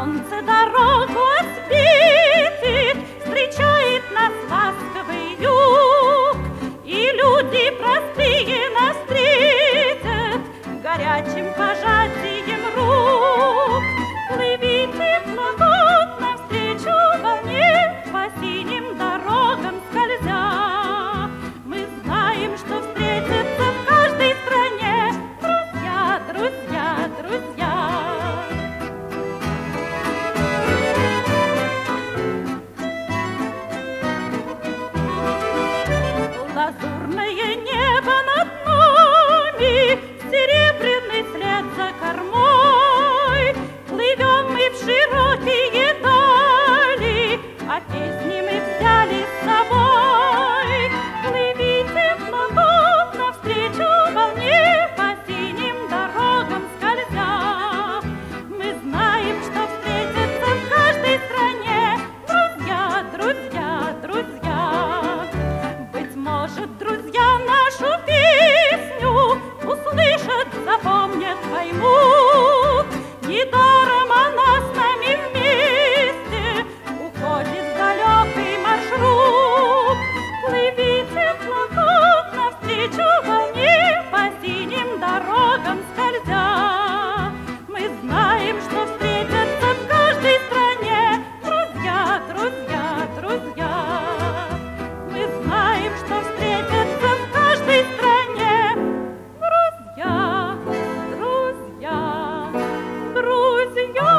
солнце дорогу осветит, встречает нас ласковый юг, и люди простые нас встретят горячим пожатием рук. Плывите плавут навстречу волне, по синим дорогам скользя. Мы знаем, что встретится в каждой стране друзья, друзья, друзья. Лазурное небо над нами, серебряный след за кормой. Плывем мы в широкие дали, а песни мы взяли с собой. Плывите плавут навстречу волне, по синим дорогам скользя. Мы знаем, что встретится в каждой стране друзья, друзья, друзья. Быть может, друзья нашу песню услышат, запомнят, поймут. Недаром она с нами вместе уходит в далекий маршрут. Плывите плавут навстречу волне, по синим дорогам скользя. Мы знаем, что встретятся в каждой стране друзья, друзья, друзья. Мы знаем, что встретятся в каждой стране друзья, друзья, друзья.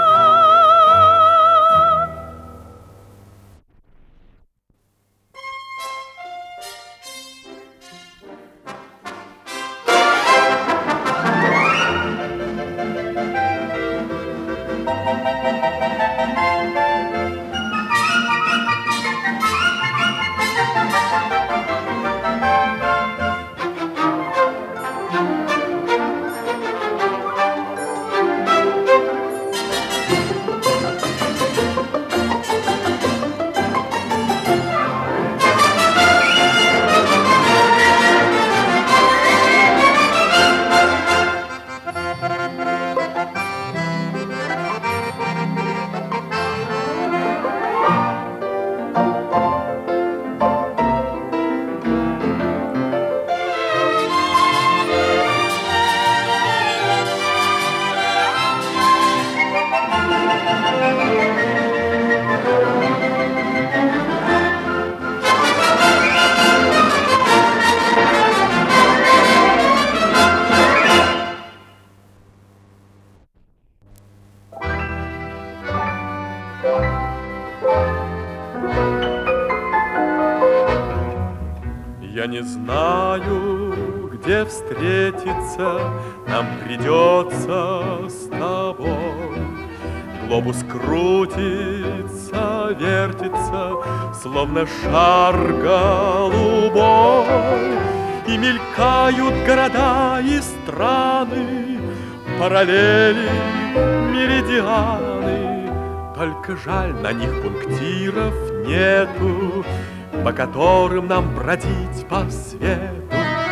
Я не знаю, где встретиться нам придется с тобой. Глобус крутится, вертится, словно шар голубой. И мелькают города и страны, параллели, меридианы. Только жаль, на них пунктиров нету, по которым нам бродить по свету.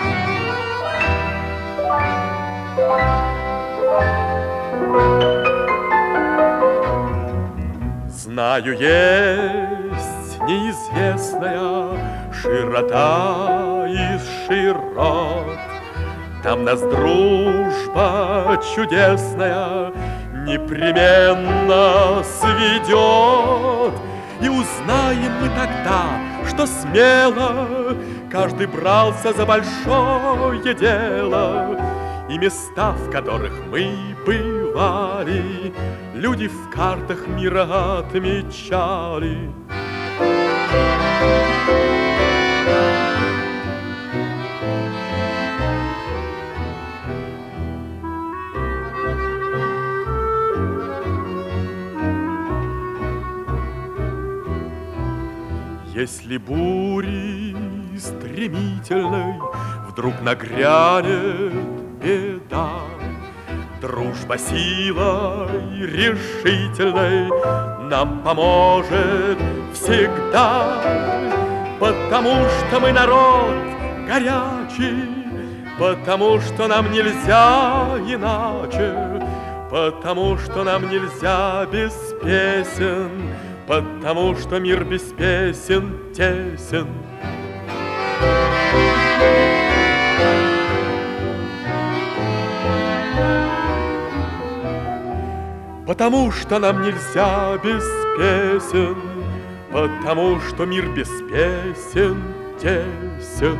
Знаю, есть неизвестная широта из широт. Там нас дружба чудесная непременно сведет. И узнаем мы тогда, что смело каждый брался за большое дело. И места, в которых мы бывали, люди в картах мира отмечали. Если бури стремительной вдруг нагрянет беда, дружба силой решительной нам поможет всегда. Потому что мы народ горячий, потому что нам нельзя иначе. Потому что нам нельзя без песен, потому что мир без песен тесен. Потому что нам нельзя без песен, потому что мир без песен тесен.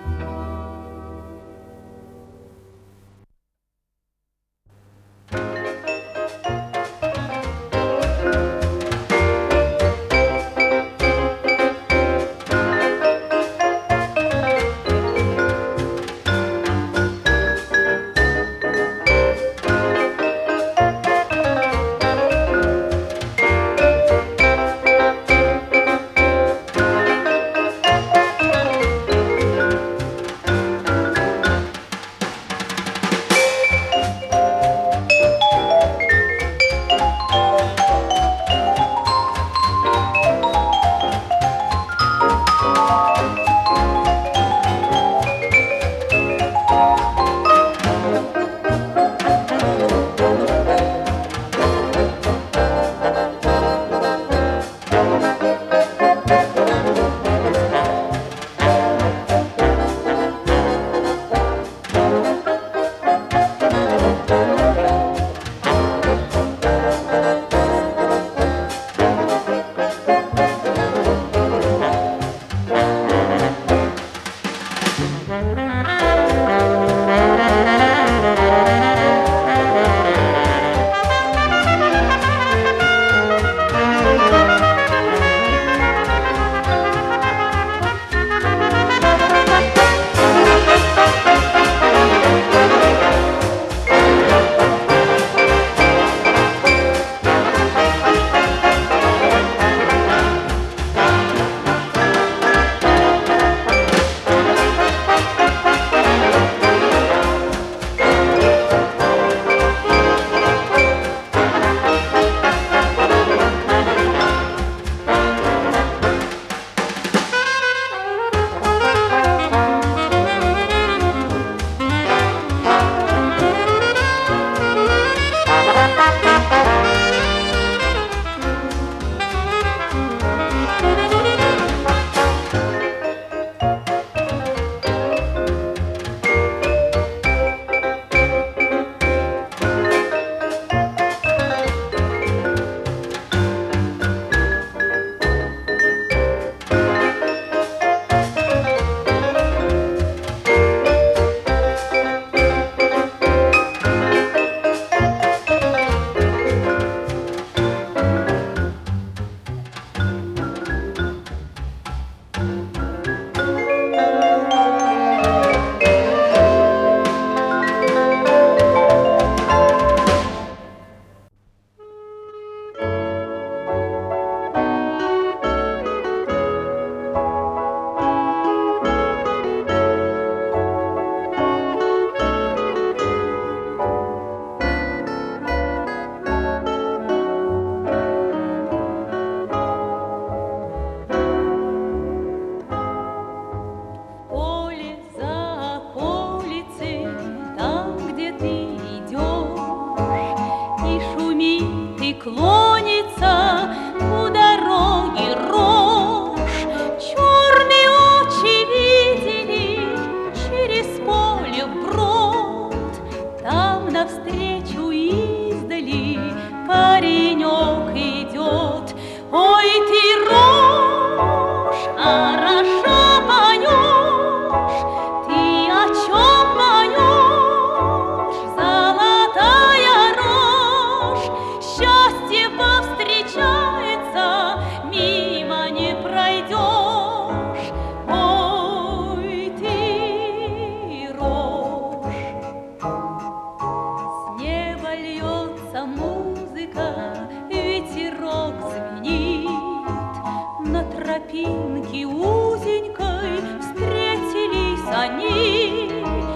тропинке узенькой встретились они.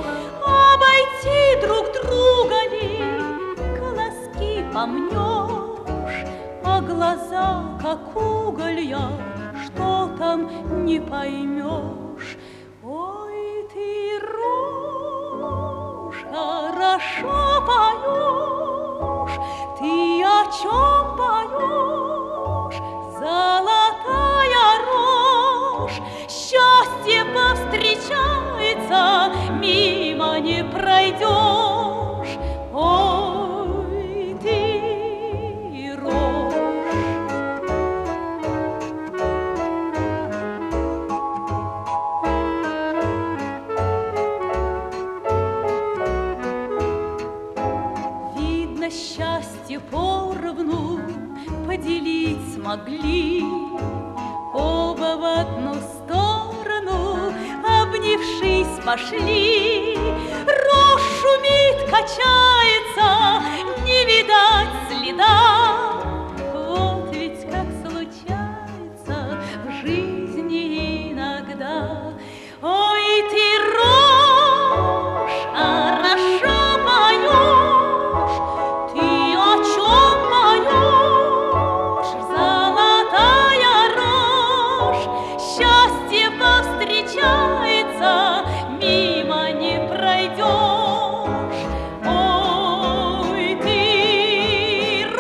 Обойти друг друга ли, колоски помнешь, а глаза, как уголья, что там не поймешь. Ой, ты, рожь, хорошо поешь. чем поешь, золотая рожь, счастье повстречается, мимо не пройдешь. Ой, ты рожь. Видно, счастье поровну поделить смогли, оба в одну сторону, обнявшись, пошли. Рожь шумит, качается, не видать следа. Вот ведь как случается в жизни иногда. Ой, ты рожь, хорошо поешь, ты о чем поешь, золотая рожь, счастье повстречается, мимо не пройдешь. Ой, ты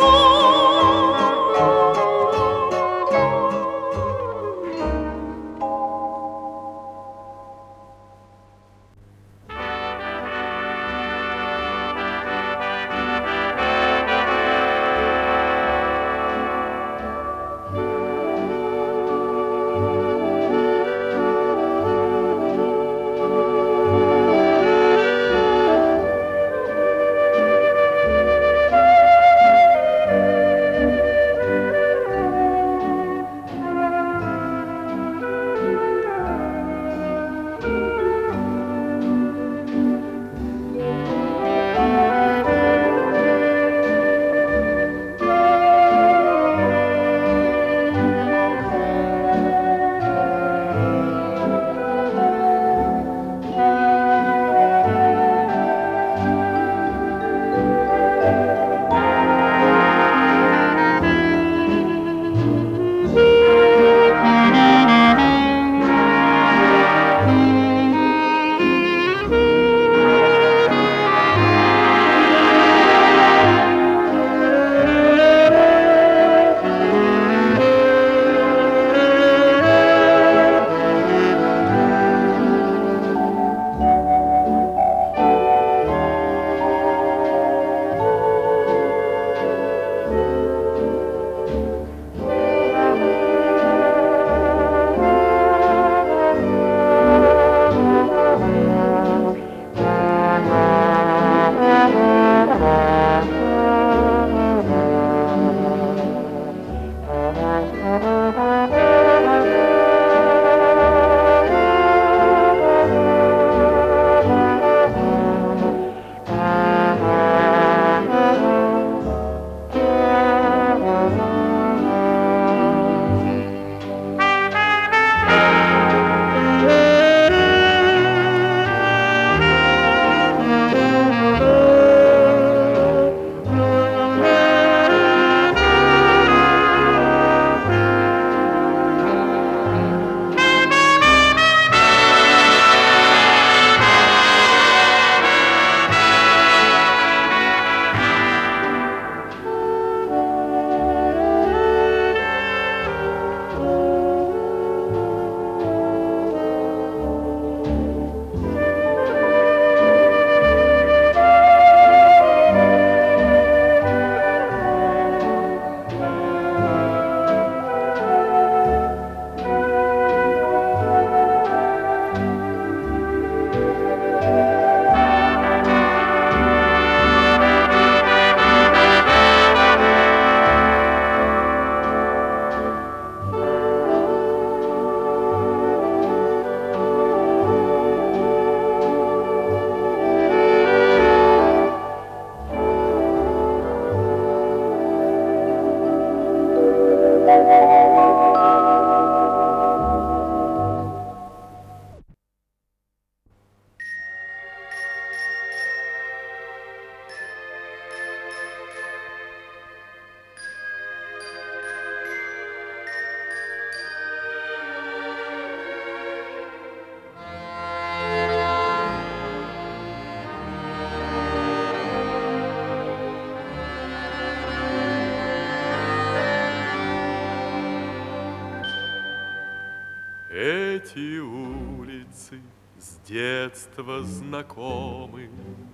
Эти улицы с детства знакомы,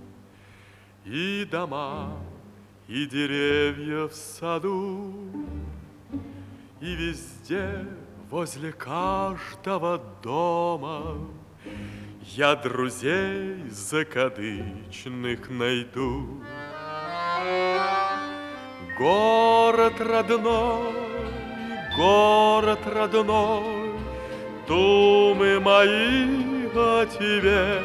и дома, и деревья в саду, и везде, возле каждого дома я друзей закадычных найду. Город родной, думы мои о тебе.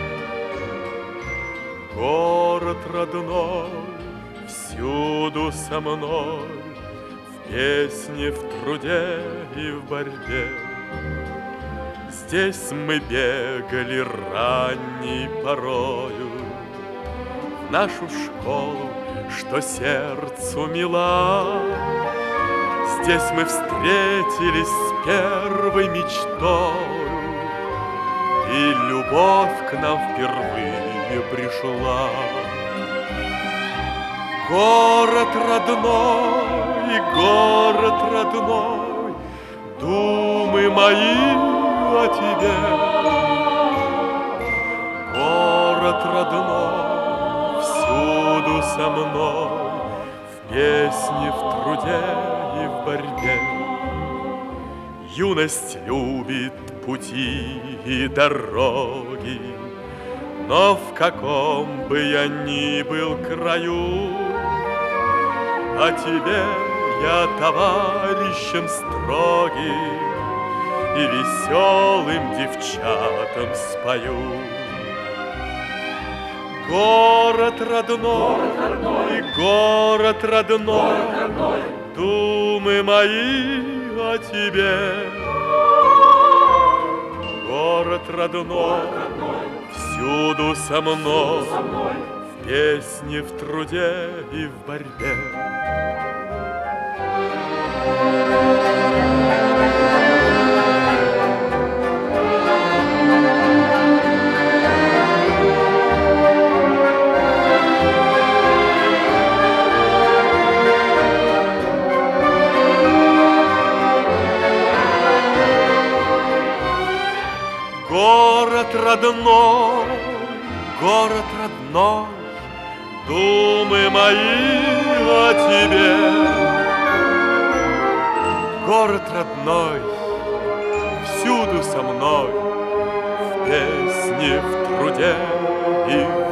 Город родной, всюду со мной, в песне, в труде и в борьбе. Здесь мы бегали ранней порою в нашу школу, что сердцу мила. Здесь мы встретились с первой мечтой, и любовь к нам впервые пришла. Город родной, думы мои о тебе. Город родной, всюду со мной, в песне, в труде и в борьбе. Юность любит пути и дороги, но в каком бы я ни был краю, о тебе я товарищем строгим и веселым девчатам спою. Город родной, думы мои о тебе. Город родной, всюду со мной, в песне, в труде и в борьбе. Город родной, думы мои о тебе. Город родной, всюду со мной, в песне, в труде и в